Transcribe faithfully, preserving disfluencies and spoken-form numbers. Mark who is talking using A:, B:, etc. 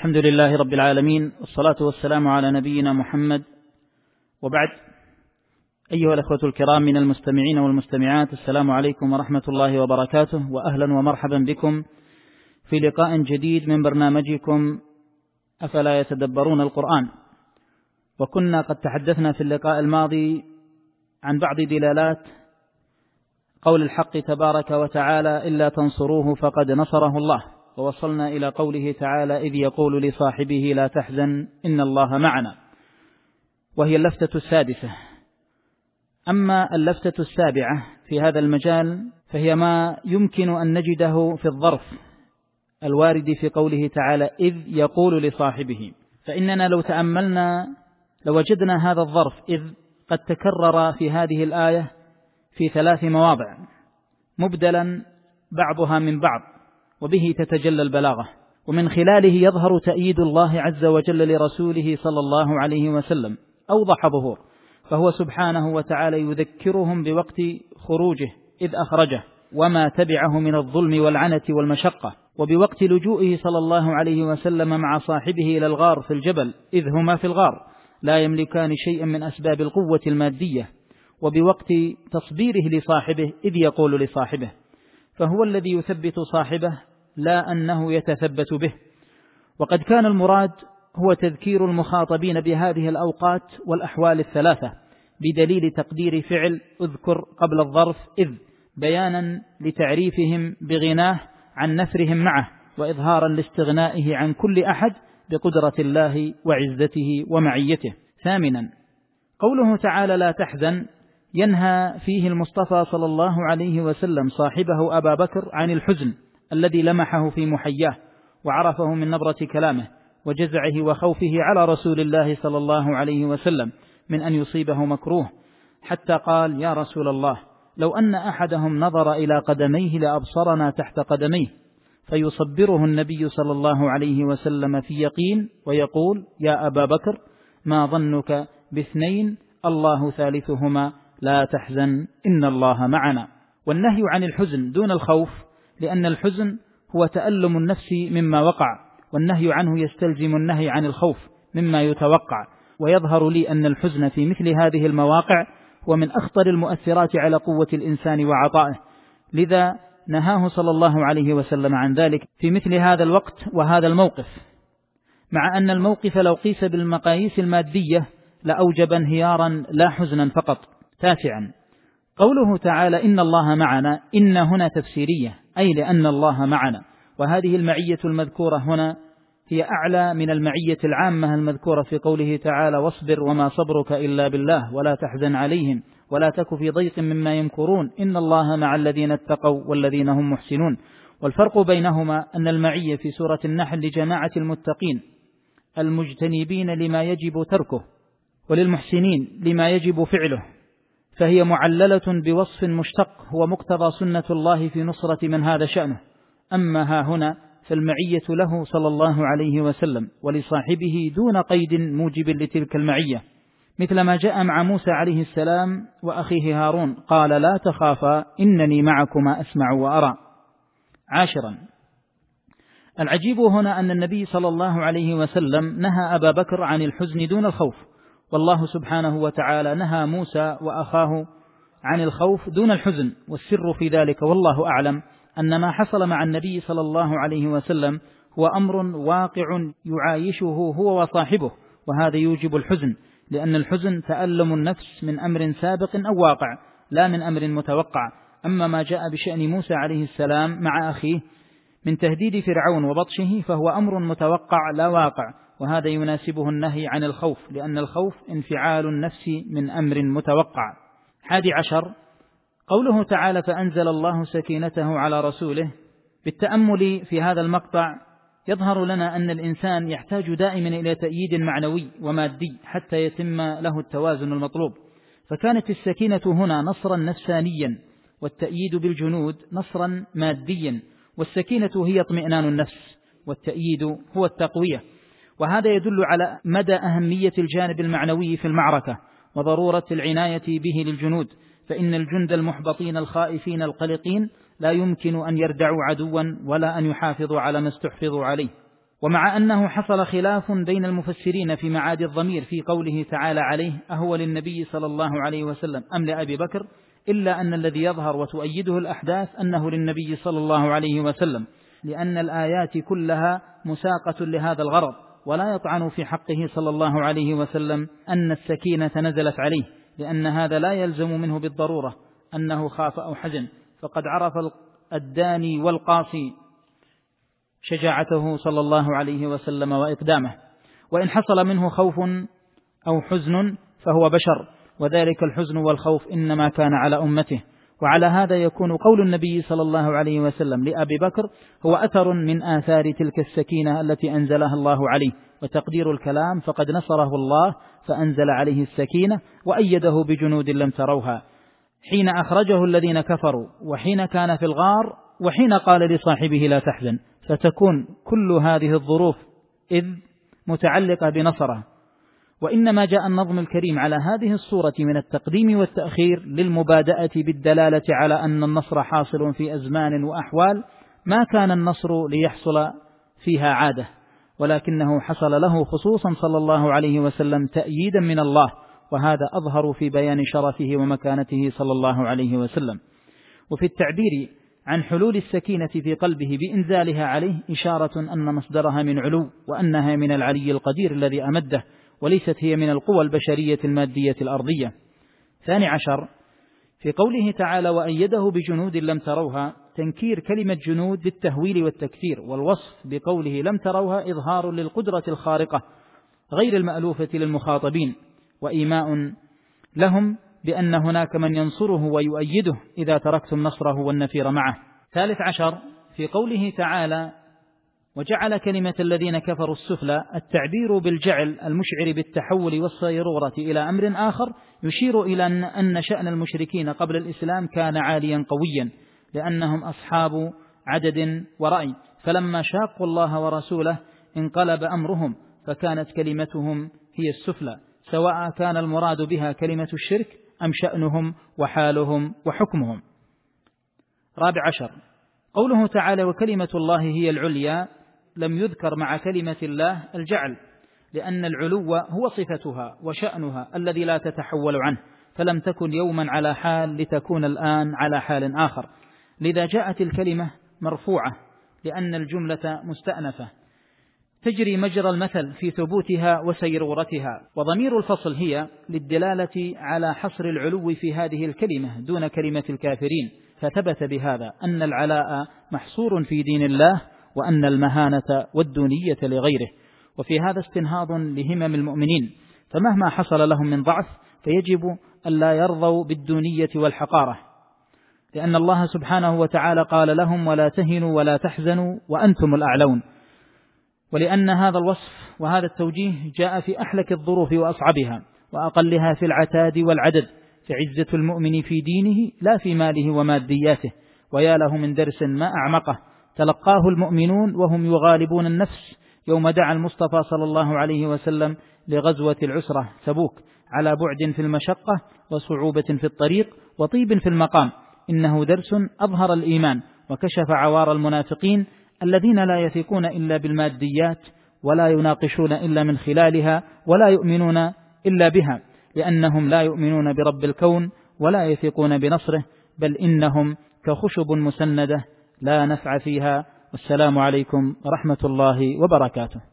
A: الحمد لله رب العالمين، والصلاة والسلام على نبينا محمد، وبعد. أيها الأخوة الكرام من المستمعين والمستمعات، السلام عليكم ورحمة الله وبركاته، وأهلا ومرحبا بكم في لقاء جديد من برنامجكم أفلا يتدبرون القرآن. وكنا قد تحدثنا في اللقاء الماضي عن بعض دلالات قول الحق تبارك وتعالى: إلا تنصروه فقد نصره الله، ووصلنا إلى قوله تعالى: إذ يقول لصاحبه لا تحزن إن الله معنا، وهي اللفتة السادسة. أما اللفتة السابعة في هذا المجال فهي ما يمكن أن نجده في الظرف الوارد في قوله تعالى: إذ يقول لصاحبه، فإننا لو تأملنا لوجدنا هذا الظرف إذ قد تكرر في هذه الآية في ثلاث مواضع مبدلا بعضها من بعض، وبه تتجلى البلاغة، ومن خلاله يظهر تأييد الله عز وجل لرسوله صلى الله عليه وسلم أوضح ظهور، فهو سبحانه وتعالى يذكرهم بوقت خروجه إذ أخرجه وما تبعه من الظلم والعنة والمشقة، وبوقت لجوئه صلى الله عليه وسلم مع صاحبه إلى الغار في الجبل إذ هما في الغار لا يملكان شيئا من أسباب القوة المادية، وبوقت تصبيره لصاحبه إذ يقول لصاحبه، فهو الذي يثبت صاحبه لا أنه يتثبت به. وقد كان المراد هو تذكير المخاطبين بهذه الأوقات والأحوال الثلاثة بدليل تقدير فعل اذكر قبل الظرف إذ، بيانا لتعريفهم بغناه عن نفرهم معه، وإظهارا لاستغنائه عن كل أحد بقدرة الله وعزته ومعيته. ثامنا، قوله تعالى لا تحزن ينهى فيه المصطفى صلى الله عليه وسلم صاحبه أبا بكر عن الحزن الذي لمحه في محياه وعرفه من نبرة كلامه وجزعه وخوفه على رسول الله صلى الله عليه وسلم من أن يصيبه مكروه، حتى قال: يا رسول الله، لو أن أحدهم نظر إلى قدميه لأبصرنا تحت قدميه، فيصبره النبي صلى الله عليه وسلم في يقين ويقول: يا أبا بكر، ما ظنك باثنين الله ثالثهما، لا تحزن إن الله معنا. والنهي عن الحزن دون الخوف، لأن الحزن هو تألم النفس مما وقع، والنهي عنه يستلزم النهي عن الخوف مما يتوقع. ويظهر لي أن الحزن في مثل هذه المواقع هو من أخطر المؤثرات على قوة الإنسان وعطائه، لذا نهاه صلى الله عليه وسلم عن ذلك في مثل هذا الوقت وهذا الموقف، مع أن الموقف لو قيس بالمقاييس المادية لأوجب انهيارا لا حزنا فقط. تاسعا، قوله تعالى إن الله معنا، إن هنا تفسيرية، أي لأن الله معنا، وهذه المعية المذكورة هنا هي أعلى من المعية العامة المذكورة في قوله تعالى واصبر وما صبرك إلا بالله ولا تحزن عليهم ولا تك في ضيق مما يمكرون إن الله مع الذين اتقوا والذين هم محسنون. والفرق بينهما أن المعية في سورة النحل لجماعة المتقين المجتنبين لما يجب تركه، وللمحسنين لما يجب فعله، فهي معللة بوصف مشتق هو مقتضى سنة الله في نصرة من هذا شأنه. أما ها هنا فالمعية له صلى الله عليه وسلم ولصاحبه دون قيد موجب لتلك المعية، مثل ما جاء مع موسى عليه السلام وأخيه هارون، قال لا تخافا إنني معكما أسمع وأرى. عاشرا، العجيب هنا أن النبي صلى الله عليه وسلم نهى أبا بكر عن الحزن دون الخوف، والله سبحانه وتعالى نهى موسى وأخاه عن الخوف دون الحزن. والسر في ذلك والله أعلم أن ما حصل مع النبي صلى الله عليه وسلم هو أمر واقع يعايشه هو وصاحبه، وهذا يوجب الحزن، لأن الحزن تألم النفس من أمر سابق أو واقع لا من أمر متوقع. أما ما جاء بشأن موسى عليه السلام مع أخيه من تهديد فرعون وبطشه فهو أمر متوقع لا واقع، وهذا يناسبه النهي عن الخوف، لأن الخوف انفعال النفس من أمر متوقع. حادي عشر، قوله تعالى فأنزل الله سكينته على رسوله. بالتأمل في هذا المقطع يظهر لنا أن الإنسان يحتاج دائما إلى تأييد معنوي ومادي حتى يتم له التوازن المطلوب، فكانت السكينة هنا نصرا نفسانيا، والتأييد بالجنود نصرا ماديا، والسكينة هي اطمئنان النفس، والتأييد هو التقوية. وهذا يدل على مدى أهمية الجانب المعنوي في المعركة وضرورة العناية به للجنود، فإن الجند المحبطين الخائفين القلقين لا يمكن أن يردعوا عدوا ولا أن يحافظوا على ما استحفظوا عليه. ومع أنه حصل خلاف بين المفسرين في معاد الضمير في قوله تعالى عليه أهو للنبي صلى الله عليه وسلم أم لأبي بكر، إلا أن الذي يظهر وتؤيده الأحداث أنه للنبي صلى الله عليه وسلم، لأن الآيات كلها مساقة لهذا الغرض، ولا يطعن في حقه صلى الله عليه وسلم أن السكينة نزلت عليه، لأن هذا لا يلزم منه بالضرورة أنه خاف أو حزن، فقد عرف الداني والقاصي شجاعته صلى الله عليه وسلم وإقدامه. وإن حصل منه خوف أو حزن فهو بشر، وذلك الحزن والخوف إنما كان على أمته. وعلى هذا يكون قول النبي صلى الله عليه وسلم لأبي بكر هو أثر من آثار تلك السكينة التي أنزلها الله عليه. وتقدير الكلام فقد نصره الله فأنزل عليه السكينة وأيده بجنود لم تروها، حين أخرجه الذين كفروا، وحين كان في الغار، وحين قال لصاحبه لا تحزن، فتكون كل هذه الظروف إذ متعلقة بنصره. وإنما جاء النظم الكريم على هذه الصورة من التقديم والتأخير للمبادئة بالدلالة على أن النصر حاصل في أزمان وأحوال ما كان النصر ليحصل فيها عادة، ولكنه حصل له خصوصا صلى الله عليه وسلم تأييدا من الله، وهذا أظهر في بيان شرفه ومكانته صلى الله عليه وسلم. وفي التعبير عن حلول السكينة في قلبه بإنزالها عليه إشارة أن مصدرها من علو، وأنها من العلي القدير الذي أمده، وليست هي من القوى البشرية المادية الأرضية. ثاني عشر في قوله تعالى وأيده بجنود لم تروها، تنكير كلمة جنود للتهويل والتكثير، والوصف بقوله لم تروها إظهار للقدرة الخارقة غير المألوفة للمخاطبين، وإيماء لهم بأن هناك من ينصره ويؤيده إذا تركتم نصره والنفير معه. ثالث عشر في قوله تعالى وجعل كلمة الذين كفروا السفلى، التعبير بالجعل المشعر بالتحول والصيرورة إلى أمر آخر يشير إلى أن شأن المشركين قبل الإسلام كان عاليا قويا، لأنهم أصحاب عدد ورأي، فلما شاقوا الله ورسوله انقلب أمرهم، فكانت كلمتهم هي السفلى، سواء كان المراد بها كلمة الشرك أم شأنهم وحالهم وحكمهم. رابع عشر قوله تعالى وكلمة الله هي العليا، لم يذكر مع كلمة الله الجعل، لأن العلو هو صفتها وشأنها الذي لا تتحول عنه، فلم تكن يوما على حال لتكون الآن على حال آخر، لذا جاءت الكلمة مرفوعة لأن الجملة مستأنفة تجري مجرى المثل في ثبوتها وسيرورتها. وضمير الفصل هي للدلالة على حصر العلو في هذه الكلمة دون كلمة الكافرين، فثبت بهذا أن العلاء محصور في دين الله، وأن المهانة والدونية لغيره. وفي هذا استنهاض لهمم المؤمنين، فمهما حصل لهم من ضعف فيجب أن لا يرضوا بالدونية والحقارة، لأن الله سبحانه وتعالى قال لهم ولا تهنوا ولا تحزنوا وأنتم الأعلون. ولأن هذا الوصف وهذا التوجيه جاء في أحلك الظروف وأصعبها وأقلها في العتاد والعدد، فعزة المؤمن في دينه لا في ماله ومادياته. ويا له من درس ما أعمقه تلقاه المؤمنون وهم يغالبون النفس يوم دعا المصطفى صلى الله عليه وسلم لغزوة العسرة تبوك على بعد في المشقة وصعوبة في الطريق وطيب في المقام. إنه درس أظهر الإيمان وكشف عوار المنافقين الذين لا يثقون إلا بالماديات، ولا يناقشون إلا من خلالها، ولا يؤمنون إلا بها، لأنهم لا يؤمنون برب الكون ولا يثقون بنصره، بل إنهم كخشب مسندة لا نفع فيها. والسلام عليكم ورحمة الله وبركاته.